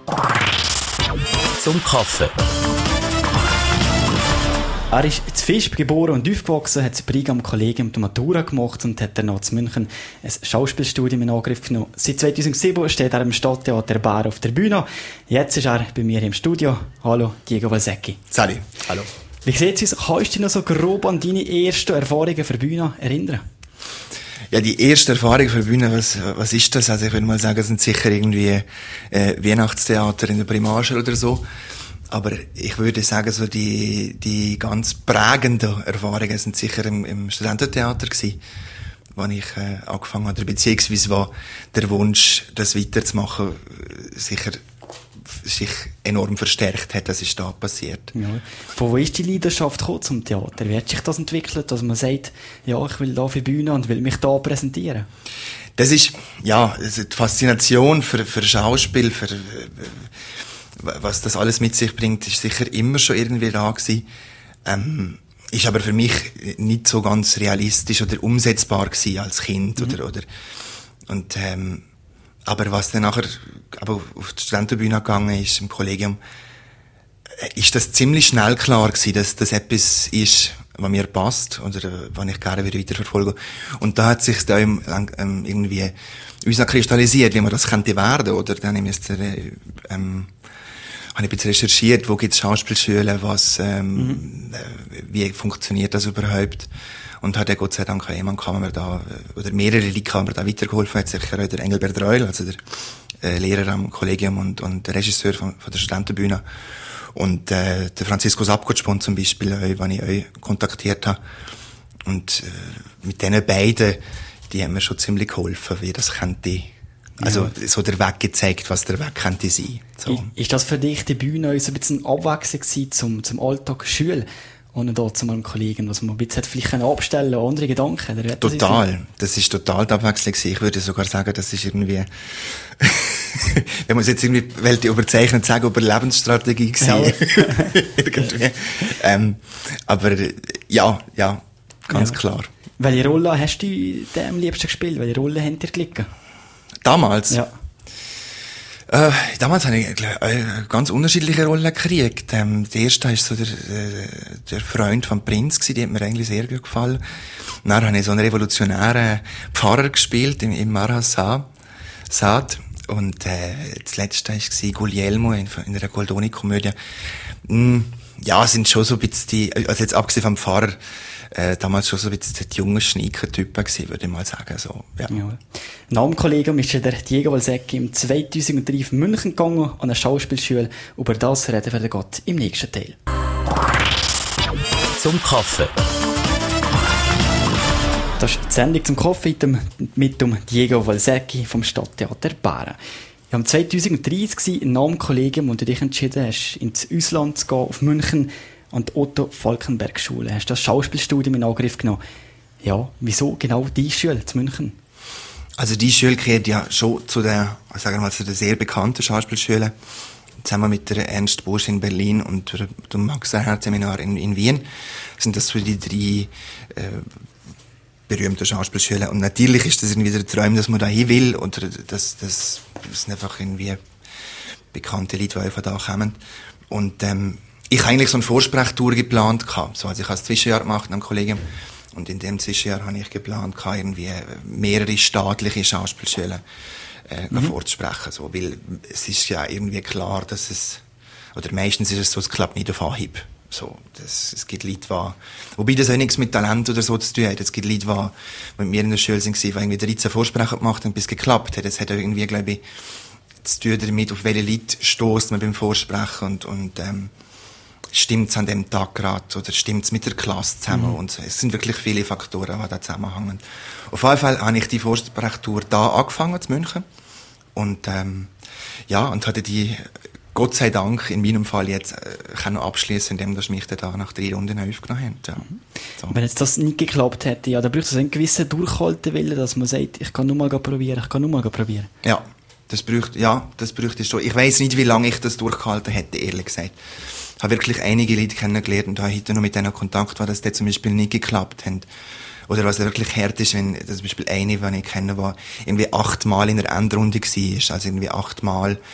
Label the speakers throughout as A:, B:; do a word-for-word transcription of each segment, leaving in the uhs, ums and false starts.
A: Zum Kaffee.
B: Er ist in Visp geboren und aufgewachsen, hat das Brieg am Kollegium die Matura gemacht und hat dann noch in München ein Schauspielstudium in Angriff genommen. Seit zweitausendsieben steht er im Stadttheater Bern auf der Bühne. Jetzt ist er bei mir im Studio. Hallo, Diego Valsecchi.
C: Salut. Hallo.
B: Wie sieht es aus? Kannst du dich noch so grob an deine ersten Erfahrungen für die Bühne erinnern?
C: Ja, die erste Erfahrung für die Bühne, was, was ist das? Also ich würde mal sagen, es sind sicher irgendwie äh, Weihnachtstheater in der Primarschule oder so. Aber ich würde sagen, so die, die ganz prägenden Erfahrungen sind sicher im, im Studententheater gewesen, wo ich äh, angefangen habe, beziehungsweise wo der Wunsch, das weiterzumachen, sicher sich enorm verstärkt hat. Das ist da passiert. Ja.
B: Von wo ist die Leidenschaft gekommen zum Theater? Wie hat sich das entwickelt, dass man sagt, ja, ich will da auf die Bühne und will mich da präsentieren?
C: Das ist, ja, die Faszination für, für Schauspiel, für, was das alles mit sich bringt, ist sicher immer schon irgendwie da gewesen. Ähm, ist aber für mich nicht so ganz realistisch oder umsetzbar gewesen als Kind, mhm. oder, oder, und, ähm, aber was dann nachher, aber auf die Studentenbühne gegangen ist, im Kollegium, ist das ziemlich schnell klar gewesen, dass das etwas ist, was mir passt, oder, was ich gerne wieder weiterverfolgen. Und da hat sich da ähm, irgendwie uns noch kristallisiert, wie man das könnte werden, oder? Dann habe ich jetzt, ähm, habe ich ein bisschen recherchiert, wo gibt es Schauspielschulen, was, ähm, mhm. wie funktioniert das überhaupt? Und hat ja Gott sei Dank jemand, kann man da, oder mehrere Leute haben mir da weitergeholfen, hat sicher auch der Engelbert Reul, also der äh, Lehrer am Kollegium und, und der Regisseur von, von der Studentenbühne. Und äh, der Francisco Sapkotspon zum Beispiel, äh, den ich auch kontaktiert habe. Und äh, mit diesen beiden, die haben mir schon ziemlich geholfen, wie das könnte, also ja. so der Weg gezeigt, was der Weg könnte sein. So.
B: Ist das für dich die Bühne so ein bisschen Abwechslung gewesen zum, zum Alltag Schule? Ohne da zu meinem Kollegen, was man ein bisschen vielleicht abstellen kann, andere Gedanken. Oder
C: total. Das ist total die Abwechslung. Ich würde sogar sagen, das ist irgendwie, wenn man es jetzt irgendwie, wollte überzeichnet sagen, über Lebensstrategie gesehen. Ja. irgendwie. ähm, aber, ja, ja, ganz ja. klar.
B: Welche Rolle hast du am liebsten gespielt? Welche Rolle haben dir gelegen?
C: Damals?
B: Ja.
C: Äh, damals habe ich glaub, eine ganz unterschiedliche Rollen gekriegt. Ähm, der erste war so der, äh, der Freund vom Prinz gewesen, die hat mir eigentlich sehr gut gefallen. Dann habe ich so einen revolutionären Pfarrer gespielt im, im Marhasad. Und äh, das letzte war Guglielmo in, in einer Goldoni-Komödie. Mm, ja, sind schon so ein bisschen die, also jetzt abgesehen vom Pfarrer, äh, damals schon so ein bisschen die jungen Schneeker-Typen gewesen, würde ich mal sagen. So, ja.
B: Ja. Nach dem Kollegium ist der Diego Valsecchi im zweitausenddrei auf München gegangen, an eine Schauspielschule. Über das reden wir Gott im nächsten Teil.
A: Zum Kaffee.
B: Das ist die Sendung zum Kaffee mit dem Diego Valsecchi vom Stadttheater Bern. Ich war zweitausenddreissig nach dem Kollegium und du dich entschieden hast, ins Ausland zu gehen, auf München, an die Otto-Falckenberg-Schule. Hast das Schauspielstudium in Angriff genommen. Ja, wieso genau die Schule zu München?
C: Also die Schule gehört ja schon zu der, sagen wir mal, zu der sehr bekannten Schauspielschule. Zusammen mit der Ernst Busch in Berlin und dem Max-Reinhardt-Seminar in, in Wien sind das so die drei äh, berühmten Schauspielschulen. Und natürlich ist das irgendwie der Traum, dass man da hin will, oder das, das, das sind einfach irgendwie bekannte Leute, die einfach da kommen. Und ähm, ich habe eigentlich so eine Vorsprechtour geplant gehabt. So, also ich habe das Zwischenjahr gemacht am Kollegium. Und in dem Zwischenjahr habe ich geplant, irgendwie mehrere staatliche Schauspielschulen äh, mhm. vorzusprechen. So, weil es ist ja irgendwie klar, dass es, oder meistens ist es so, es klappt nicht auf Anhieb. So, das, es gibt Leute, die, wobei das auch nichts mit Talent oder so zu tun hat. Es gibt Leute, die mit mir in der Schule sind, die irgendwie dreizehn Vorsprecher gemacht haben, bis es geklappt hat. Das hat auch irgendwie, glaube ich, zu tun damit, auf welche Leute stößt man beim Vorsprechen und, und ähm, stimmt es an dem Tag gerade oder stimmt es mit der Klasse zusammen mhm. und so. Es sind wirklich viele Faktoren, die da zusammenhängen. Auf jeden Fall habe ich die Vorsprechtour da angefangen, zu München. Und, ähm, ja, und hatte die, Gott sei Dank, in meinem Fall jetzt, äh, kann noch abschließen, indem dass mich da nach drei Runden aufgenommen haben. Ja.
B: Mhm. So. Wenn jetzt das nicht geklappt hätte, ja, dann braucht es einen gewissen Durchhaltewillen, dass man sagt, ich kann nur mal probieren, ich kann nur mal probieren.
C: Ja, das braucht, ja, das braucht es schon. Ich weiss nicht, wie lange ich das durchgehalten hätte, ehrlich gesagt. Ich habe wirklich einige Leute kennengelernt und habe heute noch mit denen Kontakt, weil das da zum Beispiel nicht geklappt hat. Oder was wirklich hart ist, wenn, zum Beispiel eine, die ich kenne, war irgendwie achtmal in der Endrunde war, also irgendwie achtmal,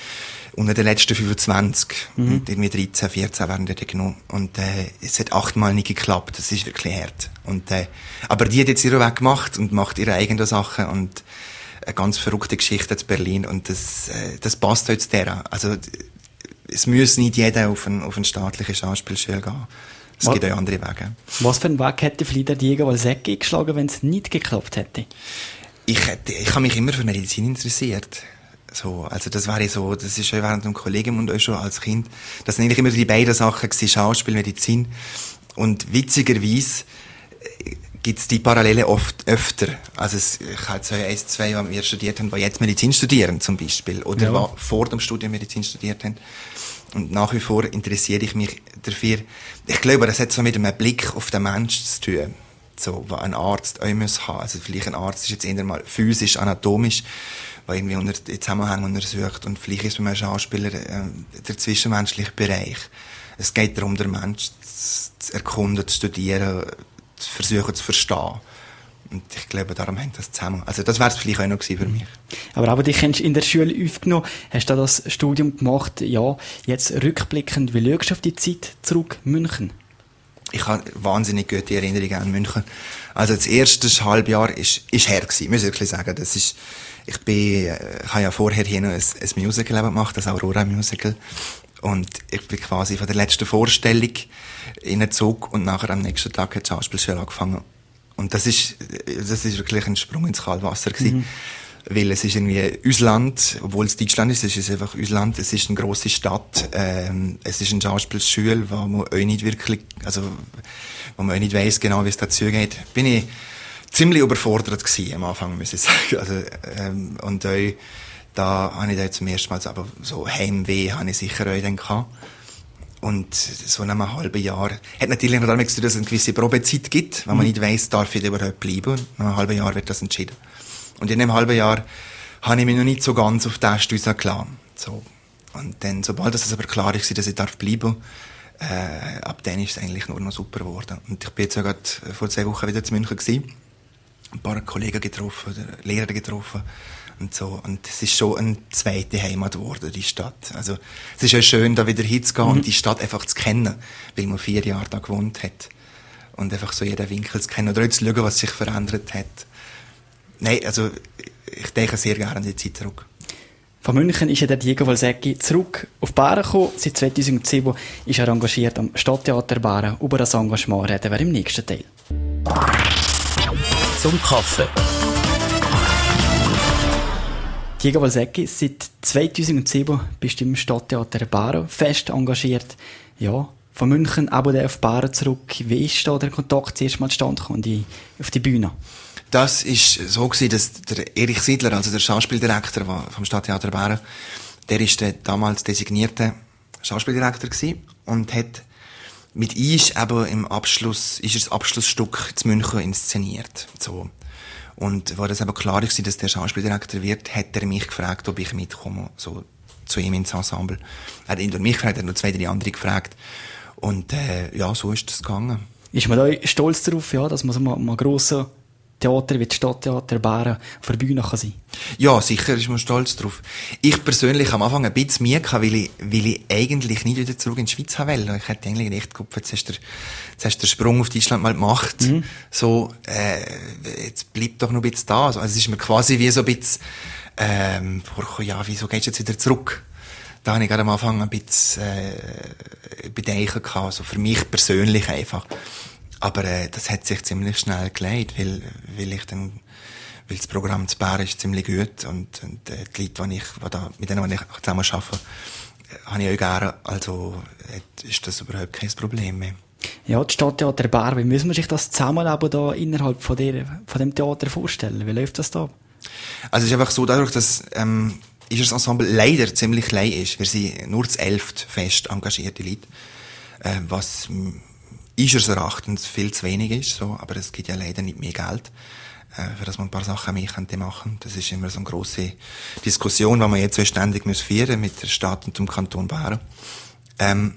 C: unter den letzten fünfundzwanzig.
B: Mhm.
C: Und irgendwie dreizehn, vierzehn werden dort genommen. Und, äh, es hat achtmal nicht geklappt. Das ist wirklich hart. Und, äh, aber die hat jetzt ihren Weg gemacht und macht ihre eigenen Sachen und eine ganz verrückte Geschichte in Berlin. Und das, äh, das passt heute zu der. Also, es muss nicht jeder auf eine, auf eine staatliche Schauspielschule gehen. Es
B: Was?
C: gibt auch andere Wege.
B: Was für einen Weg hätte vielleicht der Diego Valsecchi eingeschlagen, wenn es nicht geklappt hätte?
C: Ich, hätte, ich habe mich immer für Medizin interessiert. So, also das wäre so, das ist schon während dem Kollegium und auch schon als Kind. Das sind eigentlich immer die beiden Sachen gewesen, Schauspiel, Medizin. Und witzigerweise gibt's die Parallele oft öfter. Also es, ich habe so eins, zwei, die wir studiert haben, die jetzt Medizin studieren zum Beispiel. Oder
B: ja.
C: die vor dem Studium Medizin studiert haben. Und nach wie vor interessiere ich mich dafür. Ich glaube, das hat so mit einem Blick auf den Menschen zu tun. So, was ein Arzt auch muss haben. Also vielleicht ein Arzt ist jetzt eher mal physisch, anatomisch, weil irgendwie unter den Zusammenhang untersucht. Und vielleicht ist bei einem Schauspieler äh, der zwischenmenschliche Bereich. Es geht darum, den Menschen zu, zu erkunden, zu studieren, zu versuchen zu verstehen. Und ich glaube, darum hängt das zusammen. Also das wäre es vielleicht auch noch gewesen für mich.
B: Aber aber dich hast du in der Schule aufgenommen, hast du das Studium gemacht, ja, jetzt rückblickend, wie schaust du auf die Zeit zurück, München?
C: Ich habe wahnsinnig gute Erinnerungen an München. Also das erste Halbjahr ist, ist her gewesen, muss ich wirklich sagen. Das ist, ich bin, ich habe ja vorher hier noch ein, ein Musical gemacht, das Aurora Musical. Und ich bin quasi von der letzten Vorstellung in den Zug und nachher am nächsten Tag hat die Schauspielschule angefangen. Und das ist, das ist wirklich ein Sprung ins Kaltwasser gewesen. Mhm. Weil es ist irgendwie unser Land, obwohl es Deutschland ist, es ist einfach unser Land, es ist eine grosse Stadt, ähm, es ist eine Schauspielschule, wo man auch nicht wirklich, also, wo man auch nicht weiss genau, wie es dazu geht. Bin ich ziemlich überfordert gewesen am Anfang, muss ich sagen. Also, ähm, und auch, da habe ich da zum ersten Mal, aber so Heimweh habe ich sicher auch dann gehabt. Und so nach einem halben Jahr, hat natürlich noch damit zu tun, dass es eine gewisse Probezeit gibt, wenn man nicht weiss, darf ich überhaupt bleiben. Und nach einem halben Jahr wird das entschieden. Und in einem halben Jahr habe ich mich noch nicht so ganz auf das Stüsse gelassen. So. Und dann, sobald es aber klar ist, dass ich darf bleiben, äh, ab dann ist es eigentlich nur noch super geworden. Und ich bin jetzt ja gerade vor zwei Wochen wieder zu München gewesen, ein paar Kollegen getroffen, Lehrer getroffen und so. Und es ist schon eine zweite Heimat geworden, die Stadt. Also, es ist ja schön, da wieder hinzugehen mhm. und die Stadt einfach zu kennen, weil man vier Jahre da gewohnt hat. Und einfach so jeden Winkel zu kennen oder auch zu schauen, was sich verändert hat. Nein, also ich denke sehr gerne an die Zeit zurück.
B: Von München ist ja der Diego Valsecchi zurück auf Bären gekommen. Seit zweitausendsieben ist er engagiert am Stadttheater Bären. Über das Engagement reden wir im nächsten Teil.
A: Zum Kaffee.
B: Diego Valsecchi, seit zweitausendsieben bist du im Stadttheater Bären fest engagiert. Ja, von München aber auf Bären zurück. Wie ist da der Kontakt zuerst mal zustande gekommen auf die Bühne?
C: Das ist so gewesen, dass der Erich Siedler, also der Schauspieldirektor vom Stadttheater Bären, der ist der damals designierte Schauspieldirektor gewesen und hat mit uns eben im Abschluss, ist das Abschlussstück zu München inszeniert. So. Und wo das aber klar ist, dass der Schauspieldirektor wird, hat er mich gefragt, ob ich mitkomme, so zu ihm ins Ensemble. Er hat ihn durch mich gefragt, er hat noch zwei, drei andere gefragt. Und, äh, ja, so ist das gegangen.
B: Ist man da stolz darauf, ja, dass man so mal, mal grosser Theater wie das Stadttheater Bären auf der Bühne kann sein?
C: Ja, sicher ist man stolz drauf. Ich persönlich am Anfang ein bisschen Mühe gehabt, weil ich, weil ich eigentlich nicht wieder zurück in die Schweiz haben will. Ich hätte eigentlich echt gedacht, jetzt hast du, jetzt hast du den Sprung auf Deutschland mal gemacht. Mhm. So, äh, jetzt bleib doch noch ein bisschen da. Also, es ist mir quasi wie so ein bisschen, ähm, ja, wieso gehst du jetzt wieder zurück? Da habe ich gerade am Anfang ein bisschen, äh, Bedenken gehabt. Also für mich persönlich einfach. Aber äh, das hat sich ziemlich schnell gelegt, weil, weil ich dann, weil das Programm zu Bären ist ziemlich gut und, und äh, die Leute, die ich, die da, mit denen ich zusammen arbeite, äh, habe ich auch gerne. Also äh, ist das überhaupt kein Problem mehr.
B: Ja, das Stadttheater Bären, wie muss man sich das Zusammenleben da innerhalb von, der, von dem Theater vorstellen? Wie läuft das da?
C: Also es ist einfach so, dadurch, dass ähm, ist das Ensemble leider ziemlich klein ist. Wir sind nur zu elft fest engagierte Leute, äh, was unseres Erachtens viel zu wenig ist, so, aber es gibt ja leider nicht mehr Geld, äh, für das man ein paar Sachen mehr könnte machen. Das ist immer so eine grosse Diskussion, die man jetzt so ständig muss führen mit der Stadt und dem Kanton Bären. Ähm,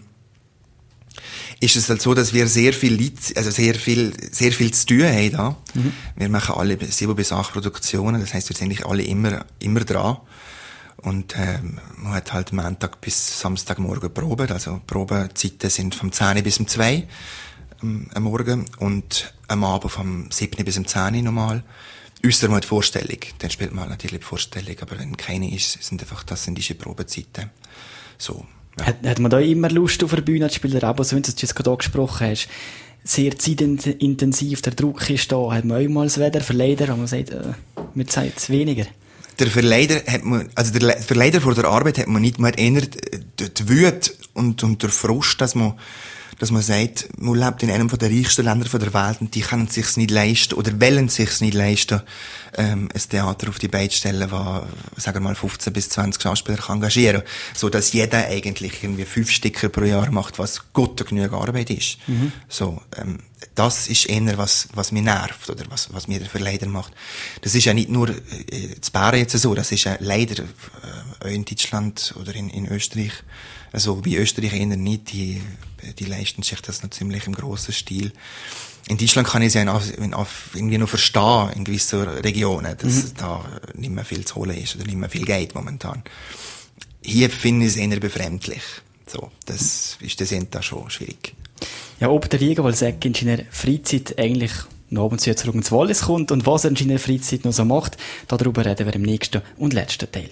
C: ist es halt so, dass wir sehr viel Leute, also sehr viel, sehr viel zu tun haben da. Mhm. Wir machen alle sieben bis acht Produktionen, das heisst, wir sind eigentlich alle immer, immer dran. Und ähm, man hat halt Montag bis Samstagmorgen Proben. Also Probezeiten sind vom zehn bis um zwei ähm, am Morgen und am Abend vom sieben bis um zehn normal. Ausser mal die Vorstellung. Dann spielt man natürlich die Vorstellung. Aber wenn keine ist, sind einfach, das sind diese Probezeiten. So. Ja.
B: Hat, hat man da immer Lust auf der Bühne zu spielen? Aber so, wie du es jetzt gerade angesprochen hast, sehr zeitintensiv, der Druck ist da. Hat man auch mal das Wetter Verleider, aber man sagt, äh, mir zeigt es weniger.
C: Der Verleider hat man, also der Verleider vor der Arbeit hat man nicht, man hat eher die Wut und, und der Frust, dass man, dass man sagt, man lebt in einem der reichsten Länder der Welt und die können es sich nicht leisten oder wollen es sich nicht leisten, ähm, ein Theater auf die Beine zu stellen, das, sagen wir mal, fünfzehn bis zwanzig Schauspieler kann engagieren kann. So, dass jeder eigentlich irgendwie fünf Sticker pro Jahr macht, was gut genug Arbeit ist. Mhm. So, ähm, das ist eher was, was mich nervt, oder was, was mir der Verleider macht. Das ist ja nicht nur, äh, zu Bären jetzt so, das ist ja leider, äh, auch in Deutschland oder in, in Österreich, also wie Österreich eher nicht, die, die leisten sich das noch ziemlich im grossen Stil. In Deutschland kann ich es ja irgendwie noch verstehen, in gewissen Regionen, dass mhm. da nicht mehr viel zu holen ist oder nicht mehr viel geht momentan. Hier finde ich es eher befremdlich. So, das ist das da schon schwierig.
B: Ja, ob der Diego Valsecchi in seiner Freizeit eigentlich noch ab und zu zurück ins Wallis kommt und was er in seiner Freizeit noch so macht, darüber reden wir im nächsten und letzten Teil.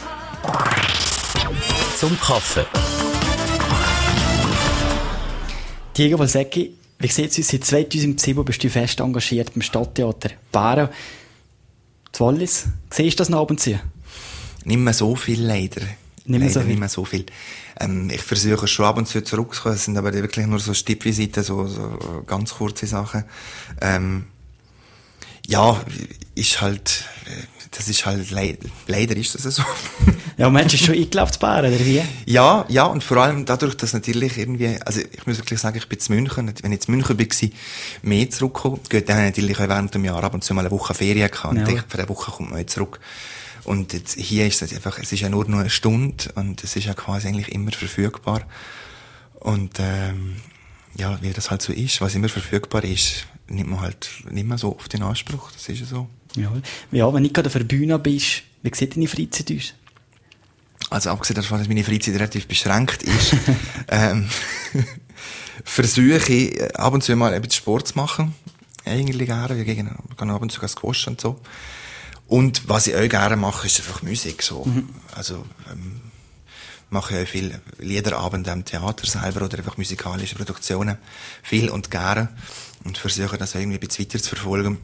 A: Zum Kaffee.
B: Diego Valsecchi, wie sieht es aus? Seit zweitausendsieben bist du fest engagiert beim Stadttheater Bären. Das Wallis, siehst du das noch ab und zu?
C: Nicht mehr so viel, leider.
B: Nicht mehr,
C: leider
B: so, viel.
C: Nicht mehr so viel. Ähm, ich versuche schon ab und zu zurückzukommen, es sind aber wirklich nur so Stippvisiten, so, so ganz kurze Sachen. Ähm, ja, ist halt, das ist halt, le- leider ist das so.
B: Ja, Mensch, ist schon eingelaufen, Bären, oder wie?
C: Ja, ja, und vor allem dadurch, dass natürlich irgendwie, also ich muss wirklich sagen, ich bin zu München, wenn ich zu München war, mehr zurückgekommen, gut, dann habe ich natürlich auch während dem Jahr ab und zu mal eine Woche Ferien gehabt, ja. Und für eine Woche kommt man auch zurück. Und jetzt, hier ist es einfach, es ist ja nur noch eine Stunde und es ist ja quasi eigentlich immer verfügbar. Und, ähm, ja, wie das halt so ist, was immer verfügbar ist, nimmt man halt nicht mehr so oft in Anspruch, das ist ja so.
B: Ja, ja, wenn du nicht gerade auf der Bühne bist, wie sieht deine Freizeit aus?
C: Also abgesehen davon, dass meine Freizeit relativ beschränkt ist, ähm, versuche ich ab und zu mal etwas Sport zu machen. Eigentlich gerne. Ich gehe ab und zu squashen und so. Und was ich auch gerne mache, ist einfach Musik. So. Mhm. Also ähm, mache ich auch viel Liederabende am Theater selber oder einfach musikalische Produktionen. Viel und gerne. Und versuche das irgendwie ein bisschen weiter zu verfolgen.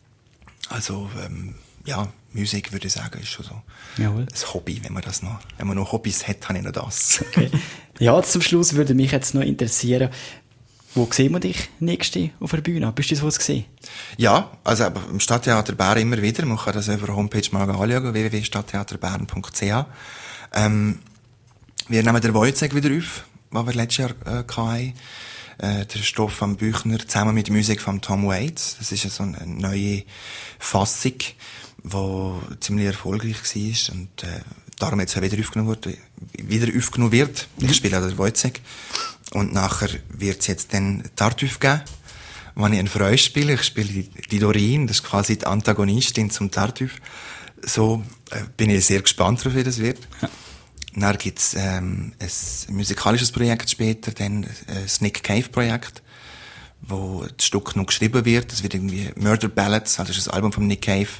C: Also, ähm, ja, Musik, würde ich sagen, ist schon so
B: Jawohl.
C: Ein Hobby, wenn man das noch, wenn man noch Hobbys hat, habe ich noch das.
B: Okay. Ja, zum Schluss würde mich jetzt noch interessieren, wo sehen wir dich nächste auf der Bühne? Bist du das, was gesehen?
C: Ja, also aber im Stadttheater Bern immer wieder. Man kann das auf der Homepage mal anschauen, w w w punkt stadttheaterbern punkt c h. Ähm, wir nehmen den Wojciech wieder auf, was wir letztes Jahr äh, hatten. Äh, der Stefan Büchner zusammen mit der Musik von Tom Waits. Das ist ja so eine neue Fassung, die ziemlich erfolgreich war und äh, darum jetzt auch wieder aufgenommen wird. Wieder aufgenommen wird. Ich spiele auch den Wojciech. Und nachher wird es jetzt dann Tartuffe geben, wo ich einen Freu spiele. Ich spiele die, die Doreen, das ist quasi die Antagonistin zum Tartuffe. So äh, bin ich sehr gespannt darauf, wie das wird. Ja. Dann gibt's ähm, ein musikalisches Projekt später, dann ein Nick Cave Projekt, wo das Stück noch geschrieben wird. Das wird irgendwie Murder Ballads, also das ist ein Album von Nick Cave,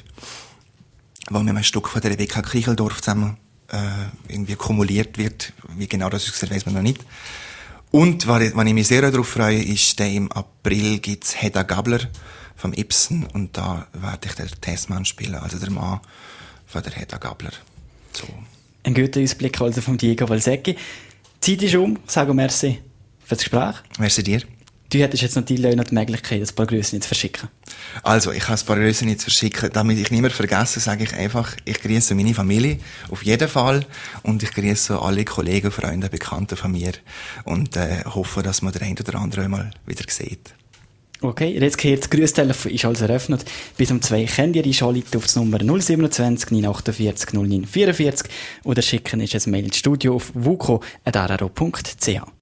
C: wo mit einem Stück von der Rebecca Kriecheldorf zusammen äh, irgendwie kumuliert wird. Wie genau das aussieht, weiss man noch nicht. Und was ich, was ich mich sehr darauf freue, ist, der im April gibt's Hedda Gabler vom Ibsen und da werde ich den Tessmann spielen, also der Mann von der Hedda Gabler. So.
B: Ein guter Ausblick also von Diego Valsecchi. Die Zeit ist um. Sage merci für das Gespräch.
C: Merci dir.
B: Du hättest jetzt natürlich noch die Möglichkeit, ein paar Grüße zu verschicken.
C: Also, ich habe ein paar Grüße zu verschicken. Damit ich niemand vergesse, sage ich einfach, ich grüße meine Familie, auf jeden Fall. Und ich grüße alle Kollegen, Freunde, Bekannte von mir. Und äh, hoffe, dass man den einen oder anderen mal wieder sieht.
B: Okay, jetzt gehört das Grüßtelefon ist also eröffnet. Bis um zwei könnt ihr einschalten auf die Nummer null siebenundzwanzig neun achtundvierzig null neun vierundvierzig oder schicken ist ein Mail ins Studio auf wuko punkt r r o punkt c h.